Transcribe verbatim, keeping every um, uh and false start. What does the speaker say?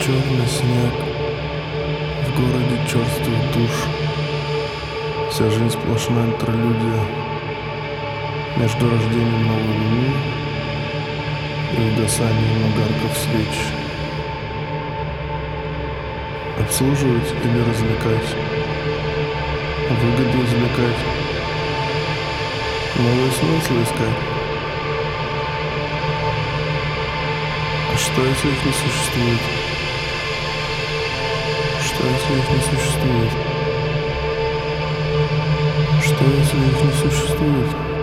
Черный снег, в городе черствых душ. Вся жизнь сплошная интерлюдия между рождением новой луны и угасанием огарков свеч. Обслуживать или развлекать, выгоду извлекать, новые смыслы искать. А что, если их не существует? Что, если их не существует? Что, если их не существует?